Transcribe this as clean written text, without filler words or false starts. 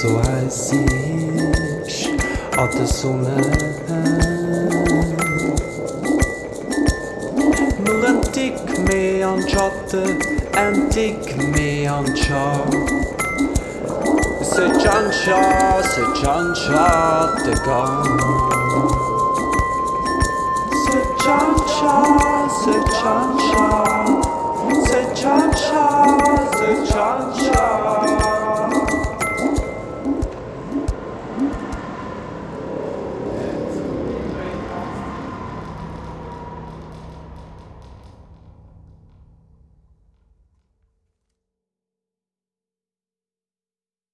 så här sish att det sonne Murantik me an chatte antik me an cha Se chancha de gone Se chancha Se chancha